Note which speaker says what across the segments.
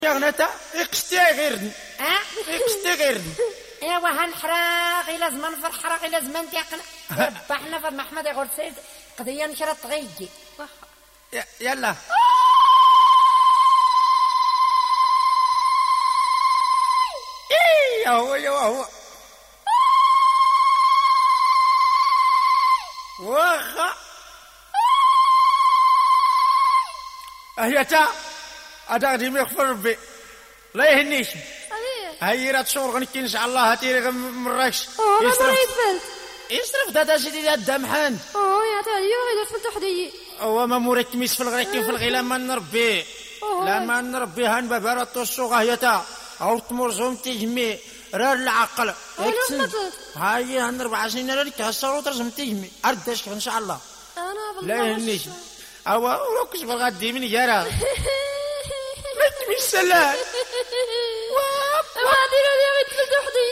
Speaker 1: يا غناتا اقشتي غيردن اقشتي غيردن
Speaker 2: ايوا هنحراق الى زمان فرحراق الى زمان تيقنا حنا فهاد محمد يقول سيد قضيه نشرت تغيجي
Speaker 1: يلا يا هو واخا اهيتا هذا غادي يغفر ربي لا يهنيش هاي راه تصور غنكي ان شاء الله هاتي غير مراكش يصرف دادا سيدي هذا محمد
Speaker 3: يا تا هي غير فلت وحدي
Speaker 1: هو ما مركميش في الغريكي في الغلا ما نربي لا ما نربي هان بابا راه توصو غايتا او تمرزهم تجمي راه العقل هاي هان 4 سنين راه كاسر وترزم تجمي ارداش ان شاء الله
Speaker 3: انا
Speaker 1: لا يهنيش هو كسب غادي من يرى بالسلام
Speaker 3: وهذه اللي غير تفلت وحدي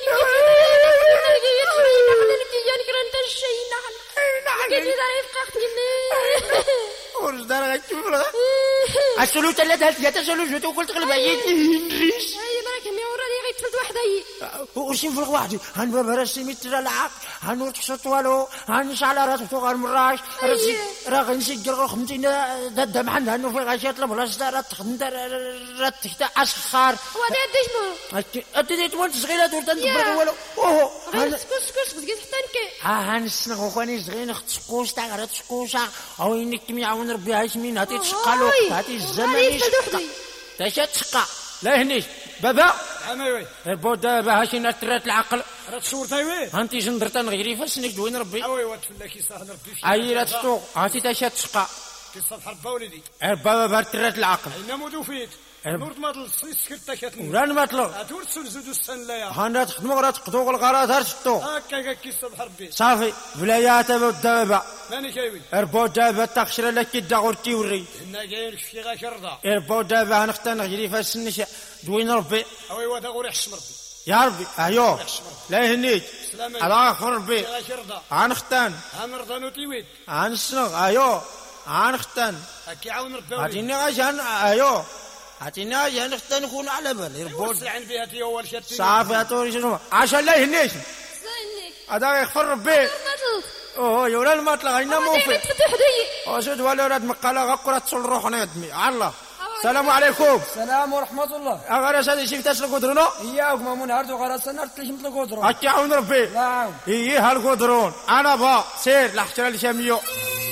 Speaker 1: ورش دار غيتفرغ اسلو ثلاثه سلو جوتو قلت غلب عييت نريش
Speaker 3: هاي براك مي وراني غير تفلت وحدي
Speaker 1: وش نفرغ وحدي هان بابا راسي متر العاب هان ورتشط والو هان شعل راسو غير مراش راه غنسجل 50 دد محل هانو في غاشات البلاصه راه تخدم راه تحت اسخار
Speaker 3: وهذا ديش ما
Speaker 1: اديت وانت صغيره دور تنفرغ والو اوه
Speaker 3: سكوس بقيت حتى نكي
Speaker 1: هان السنغ وخواني صغير تسقوش تاع غير تسقوشه او انك يعاون ربي هاش مين هاتي تشقالو هاتي الزمان تاشا تشقى لا يهنيش بابا
Speaker 4: وي
Speaker 1: بو دابا هاشي نترات العقل
Speaker 4: راه تصورتي وي
Speaker 1: هانتي جندرت نغيري فاسنك دوين ربي
Speaker 4: وي وتفلاكي صاح نربي فيك
Speaker 1: اي راه تسوق هاتي تاشا تشقى
Speaker 4: كيصبح ربا وليدي
Speaker 1: بابا ترات العقل
Speaker 4: اين مودوفيت نور ما طلصي سكرت كتن
Speaker 1: وران ما طلع
Speaker 4: ادور تسلزو السن لا يا
Speaker 1: هانا تخدموا راه تقضوا الغرات هار شتو
Speaker 4: هكا كيصبح ربي
Speaker 1: صافي ولايات دابا
Speaker 4: ماني كاوي
Speaker 1: اربو دابا تاخشر لك الدغور تيوري
Speaker 4: هنا جايين في غا شرطه
Speaker 1: اربو دابا هنختار نجري فاسنش دوين ربي
Speaker 4: وي ودا غور يحشم ربي
Speaker 1: يا ربي ايوه لا يهنيك الله يغفر ربي هنختان
Speaker 4: هنرضى تيويد
Speaker 1: هنسنغ ايوه هنختان
Speaker 4: هكي عاون ربي
Speaker 1: هاتيني عشان ايوه هاتيني عشان نختان نكون على بالي ربو
Speaker 4: وسع بها تي اول شتي
Speaker 1: صافي هاتوري شنو عشان لا يهنيك هذا يغفر ربي اوه يا ولا المطلق اين موفي وشد ولا راد مقاله غقره تصل روحنا يدمي الله السلام عليكم.
Speaker 5: السلام ورحمة الله.
Speaker 1: أغرس هذا شفت أصل قدرونه؟
Speaker 5: إياك ما من هردو غرس نرت ليش مثل قدرون.
Speaker 1: أكيد عون ربي.
Speaker 5: نعم.
Speaker 1: إيه هالقدرون أنا با سير لحشر الشاميو.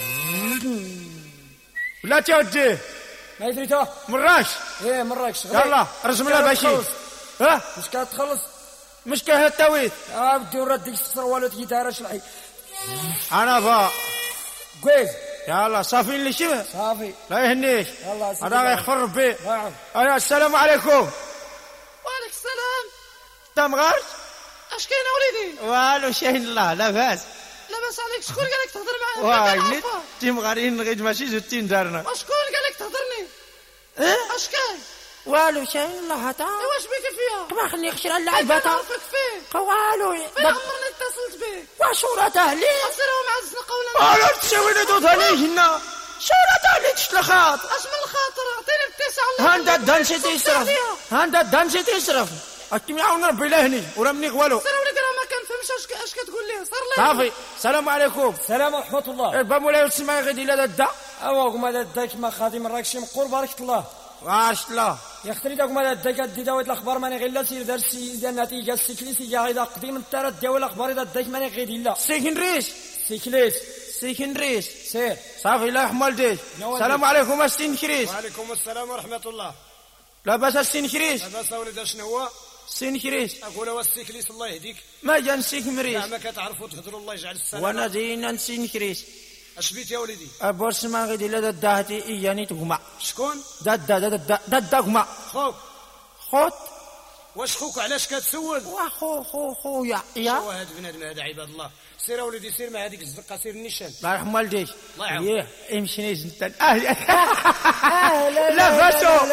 Speaker 1: لا توجه.
Speaker 5: ما يدري تو.
Speaker 1: مراش.
Speaker 5: إيه مراش.
Speaker 1: يلا رسمنا باشي. ها؟
Speaker 5: مش كانت تخلص.
Speaker 1: مش كه التويت.
Speaker 5: بدي نردك السروال تجي تهرش الحي.
Speaker 1: أنا با.
Speaker 5: كويس.
Speaker 1: يلا صافي اللي شبه
Speaker 5: صافي
Speaker 1: لا يهنيش هذا يغفر ربي.
Speaker 5: نعم.
Speaker 1: السلام عليكم.
Speaker 2: وعليك السلام.
Speaker 1: تم غارج
Speaker 2: اش كاين وليدي؟
Speaker 1: والو شاهين الله لاباس
Speaker 2: لاباس عليك. شكون قال لك تهضر معايا؟
Speaker 1: واي تيم غارين غير ماشي زوتين دارنا.
Speaker 2: وشكون قال لك تهضرني؟ اش كاين؟
Speaker 1: والو شاهين الله هتا
Speaker 2: واش بيك فيها؟
Speaker 1: ما خليك شرا اللعيبه
Speaker 2: نعرفك فيه
Speaker 1: والو
Speaker 2: فين عمرني اتصلت بك
Speaker 1: واش ورات اهلي
Speaker 2: اصيروا مع الزنقه ولا
Speaker 1: والو تسويني دوت عليه هنا شورات اهلي تشلخات
Speaker 2: اش من الخاطر عطيني التسعه
Speaker 1: هاندا دانسي تيسرف هاندا دانسي تيسرف اكيم يعاون ربي لهني ورا منيك والو
Speaker 2: سير وليك راه ما كنفهمش اش كتقول ليه صار ليه
Speaker 1: صافي السلام عليكم.
Speaker 5: السلام ورحمة الله.
Speaker 1: با مولاي وتسمع غادي لا دا
Speaker 5: أوا كما داك ما خادم مراكشي مقول بارك الله.
Speaker 1: واش لا
Speaker 5: يا اختي داك ما داك دي داوت الاخبار ماني غير لا سير دارسي ديال النتيجه السيكليسي جا غير قديم انت راه داول الاخبار داك ماني غير لا
Speaker 1: سيكندريس سيكندريس
Speaker 5: سير
Speaker 1: صافي لا يحمل ديش. السلام عليكم السين كريس.
Speaker 4: وعليكم السلام ورحمة الله.
Speaker 1: لاباس السين كريس.
Speaker 4: لاباس وليد شنو هو؟
Speaker 1: سين كريس
Speaker 4: أقول هو السيكليس الله يهديك.
Speaker 1: ما جا نسيك مريس.
Speaker 4: ما كتعرفوا تهضروا الله يجعل السلام.
Speaker 1: وانا زين نسين كريس.
Speaker 4: اش بيت يا وليدي؟
Speaker 1: أبورس ما غادي لا داتي إياني تغمى.
Speaker 4: شكون؟
Speaker 1: داد غمى.
Speaker 4: خوك.
Speaker 1: خوت.
Speaker 4: واش خوك علاش كتسول؟
Speaker 1: خو يا
Speaker 4: شو هاد بنادم هذا عباد الله. سير وليدي سير مع هذيك الزقه سير النيشان.
Speaker 1: الله يرحم والديك.
Speaker 4: الله يعاون.
Speaker 1: امشي نيز انت لا فاسو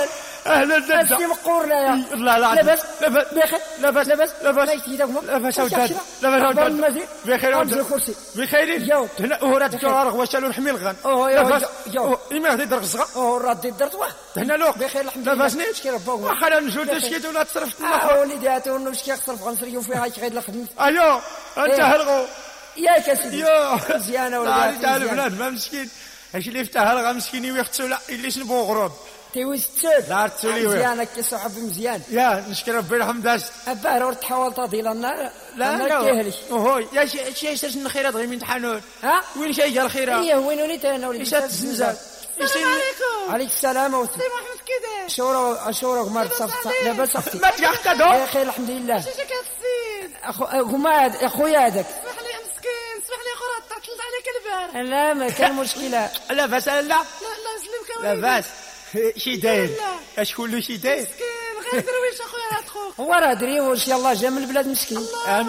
Speaker 1: اهلا دادا
Speaker 5: اسي مقورنا يا
Speaker 1: لا لا
Speaker 5: لاباس
Speaker 1: لاباس
Speaker 5: بخير
Speaker 1: لاباس
Speaker 5: لاباس
Speaker 1: لاباس
Speaker 5: لاباس
Speaker 1: وداد لاباس وداد بخير
Speaker 5: وداد الكرسي
Speaker 1: بخير
Speaker 5: جاوب.
Speaker 1: هنا وراد الجوار وشالو الحمي الغن
Speaker 5: يا جو
Speaker 1: إما غادي يدرك صغا
Speaker 5: ردي درت واه
Speaker 1: هنا لو
Speaker 5: بخير الحمد لله
Speaker 1: لاباس نيت
Speaker 5: شكي رباك
Speaker 1: واخا لا نجود شكيت ولا تصرفت
Speaker 5: وليدي هاتو انه شكي خسر في غنسريو فيها غير الخدمه
Speaker 1: ايوا انت هلغو
Speaker 5: ياك اسيدي
Speaker 1: يا
Speaker 5: مزيانه
Speaker 1: ولدي تاع
Speaker 5: ولدي
Speaker 1: البنات ما مسكين اش اللي فتح هلغا مسكين ويختسو لا اللي شنبو غروض
Speaker 5: تيويس تسد
Speaker 1: لا تسولي
Speaker 5: مزيانه كي صاحبي مزيان
Speaker 1: يا نشكر ربي يرحم داست
Speaker 5: اباه راه تحاول تضيل النار
Speaker 1: لا
Speaker 5: كيهلش
Speaker 1: هوي يا شي شي الخيرات غير من تحانون
Speaker 5: ها
Speaker 1: وين شي جا الخيرات
Speaker 5: هي وين وليت انا وليت
Speaker 1: ايش الزنزال
Speaker 3: السلام عليكم.
Speaker 5: عليك السلام
Speaker 3: سي محمد كيداير؟
Speaker 5: شورا ما تصفت لاباس اختي
Speaker 1: ما تيحكدو
Speaker 5: بخير الحمد لله
Speaker 3: شي جاك هاد السيد؟
Speaker 5: هما اخويا هذاك
Speaker 3: اسمح لي مسكين، اسمح لي اخو راه تعطلت عليك البارح.
Speaker 5: لا ما كان مشكله
Speaker 1: لا باس لا
Speaker 3: لا يسلمك
Speaker 1: لا باس شي داير
Speaker 3: لا.
Speaker 1: اشكون له شي داير
Speaker 3: مسكين غير درويش اخويا هاد خوك.
Speaker 5: هو راه دري واش يلاه جا من البلاد مسكين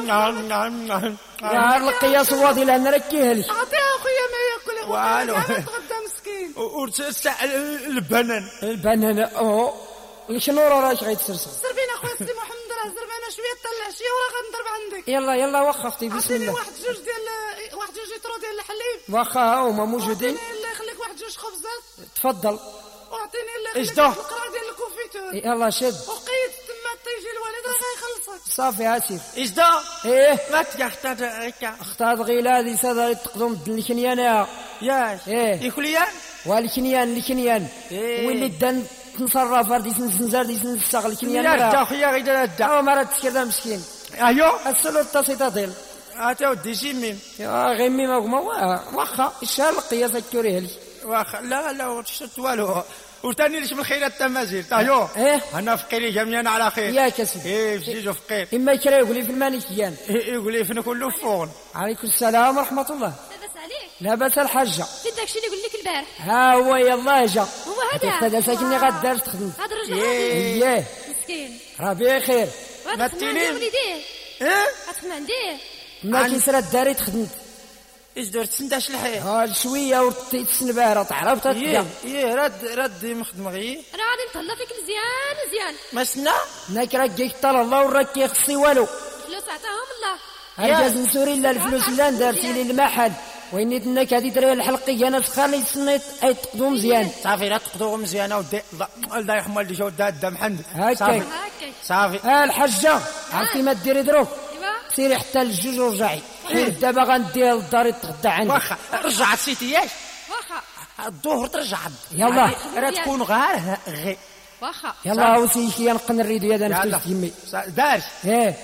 Speaker 1: نعم
Speaker 5: يا القياس واضي لان راه كيهلش
Speaker 3: اعطيها اخويا ما ياكل
Speaker 1: والو.
Speaker 3: تغدى مسكين.
Speaker 1: ورتسع البنان
Speaker 5: البنانه شنو راه غيتسرسر
Speaker 3: زربين اخويا سي محمد راه زربانه شويه حتى العشيه وراه غنضرب عندك.
Speaker 5: يلا واخا اختي بسم
Speaker 3: عطيني
Speaker 5: الله
Speaker 3: واحد جوج لترو ديال الحليب.
Speaker 5: واخا ها هما موجودين
Speaker 3: عطيني الله يخليك واحد جوج خبزات.
Speaker 5: تفضل
Speaker 3: وعطيني الله
Speaker 1: إيش
Speaker 3: يخليك
Speaker 1: ده؟
Speaker 3: القرعه ديال الكونفيتور.
Speaker 5: يلا شد
Speaker 3: وقيت تما حتى يجي الوالد راه غيخلصك.
Speaker 5: صافي هاتي
Speaker 1: ايش دا
Speaker 5: ايه
Speaker 1: ما تيحتاج هكا
Speaker 5: اختار غيلادي سادة تقدم الكنيانة
Speaker 1: ياش
Speaker 5: ايه
Speaker 1: يكليان
Speaker 5: والكنيان
Speaker 1: إيه.
Speaker 5: واللي دان تصرف دي سنزار دي سنساغ الكنيان
Speaker 1: يا دا
Speaker 5: راه
Speaker 1: خويا غير دا
Speaker 5: هو مرات تشكر مسكين
Speaker 1: ايوا
Speaker 5: السلو التصيطة ديال
Speaker 1: اتا ودي شي ميم
Speaker 5: غيمي ما واخا الشهر القياس الكوري هلي
Speaker 1: واخا لا وشت والو وثاني ليش من خيرات التمازيل ايوا
Speaker 5: ايه
Speaker 1: انا فقيري جميعنا على خير
Speaker 5: يا كسب
Speaker 1: ايه بجيجو فقير
Speaker 5: اما يكرا يقول لي في المانيكيان
Speaker 1: يقول لي فين كله فون
Speaker 5: عليكم السلام ورحمة الله
Speaker 3: لاباس عليك؟
Speaker 5: لاباس الحاجة
Speaker 3: في داكشي اللي قلت لك البارح.
Speaker 5: ها هو يلا جا
Speaker 3: هو هذا.
Speaker 5: هذا ساكني غدار تخدم
Speaker 3: هاد الرجل
Speaker 1: إيه.
Speaker 5: اييه
Speaker 3: مسكين.
Speaker 5: راه بخير
Speaker 3: وهذا خدمة عندي وليديه.
Speaker 1: ايه
Speaker 3: خدمة عنديه.
Speaker 5: ما كيسرى الداري تخدم
Speaker 1: ايش درت سنداش الحي
Speaker 5: ها شويه ورتيت السنباره تعرف تتلقى
Speaker 1: رد مخدم غير
Speaker 3: انا غادي نتهلا فيك مزيان.
Speaker 1: ما سنا
Speaker 5: ناك راك كيطال الله وراك كيخصي والو
Speaker 3: فلوس عطاهم الله.
Speaker 5: هرجاز نسوري لا الفلوس لا درتي لي المحل ويني تنك هذه دري الحلقيه انا سخالي سنيت اي تقدو مزيان
Speaker 1: صافي لا تقدو مزيانه ودي الله يرحم والدي جاو دا محمد
Speaker 5: هكاك
Speaker 1: صافي
Speaker 3: هاكاك.
Speaker 1: صافي
Speaker 5: ها الحجه عرفتي ما ديري دروك
Speaker 3: ايوا.
Speaker 5: سيري حتى للجوج ورجعي حيت دابا غنديها للدار تغدى عندي
Speaker 1: واخا رجعت سيتي ياك
Speaker 3: واخا.
Speaker 1: الظهر ترجع
Speaker 5: يلا.
Speaker 1: راه تكون غير
Speaker 3: واخا.
Speaker 5: يلا وسي شي نقن الريدو يا انا فتت يمي
Speaker 1: دارش
Speaker 5: ايه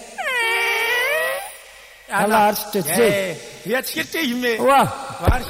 Speaker 5: يلا عرفت تزيد
Speaker 1: هي تشكلتي يمي
Speaker 5: واه
Speaker 1: عارف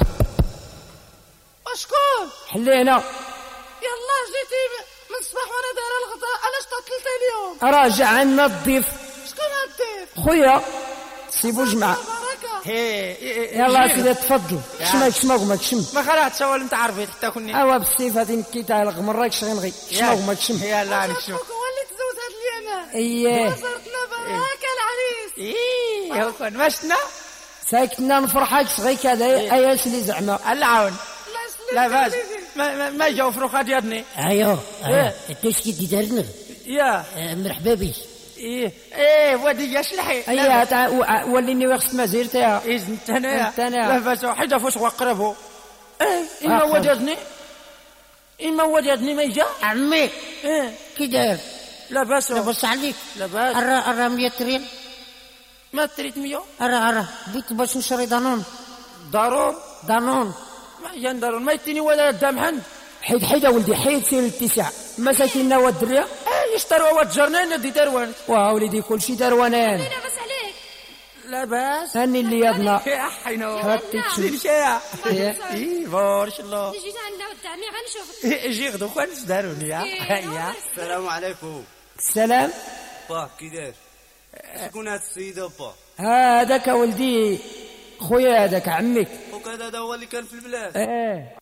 Speaker 3: وشكون؟
Speaker 5: حلينا
Speaker 3: يلا جيتي من الصباح وانا دايره الغداء، علاش تعطلتي اليوم؟
Speaker 5: راجع عنا الضيف
Speaker 3: شكون هالضيف؟
Speaker 5: خويا سيبو جمعة
Speaker 3: بركه.
Speaker 5: يلا سيدي تفضل كشما
Speaker 1: ما خلاص سوال انت عارفين حتى كوني
Speaker 5: اوا بالسيف هادي نكيتها الغمر راك شغي نغي كشما كشم
Speaker 1: يلا نشوف
Speaker 3: خوك هو اللي تزوج هاد اليمين.
Speaker 5: اييه
Speaker 3: زرتنا بركه العريس.
Speaker 1: ايه هو كون ماشنا
Speaker 5: ساكتنا نفرحك صغي كذا اياس اللي زعما
Speaker 1: العون
Speaker 3: الله
Speaker 1: لا
Speaker 3: يسلمك
Speaker 1: باس ما جاو فروخات يدني
Speaker 6: ايوه انت شكي دارنا
Speaker 1: يا
Speaker 6: مرحبا بك.
Speaker 1: ايه ودي يا شلحي
Speaker 5: اييه وليني وقت ما زيرتها
Speaker 1: انت انا
Speaker 5: انت أنا.
Speaker 1: لا باس حيدا فوش وقربو اما وجدني ما جا
Speaker 6: عمي كي داير؟
Speaker 1: لا باس
Speaker 6: لاباس عليك؟
Speaker 1: لا باس
Speaker 6: ارا 100 ريال.
Speaker 1: ما تريد 100
Speaker 6: ارا بغيت باش نشري دانون.
Speaker 1: ضرور
Speaker 6: دانون
Speaker 1: ما يندرون ما يتني ولا دام حند
Speaker 5: حيد ولدي حيد سير الاتساع مساكيننا والدريه
Speaker 1: يشتروا وجرنا ندي دروان
Speaker 5: واه وليدي كلشي دروانان
Speaker 3: لاباس عليك؟
Speaker 1: لا باس
Speaker 5: هاني اللي يدنا
Speaker 1: يا حينو
Speaker 5: هاتيك
Speaker 1: سير شيا
Speaker 5: إيه.
Speaker 1: اي بارك الله
Speaker 3: جيت عندنا ود عمي غنشوف.
Speaker 1: جي غدو خوان سداروني يا
Speaker 7: السلام عليكم.
Speaker 5: السلام
Speaker 7: با كي داير؟ شكون هاد السيدة با؟
Speaker 5: هذاك ولدي خويا هذاك عمك
Speaker 7: وكذا هذا هو اللي كان في البلاد.
Speaker 5: ايه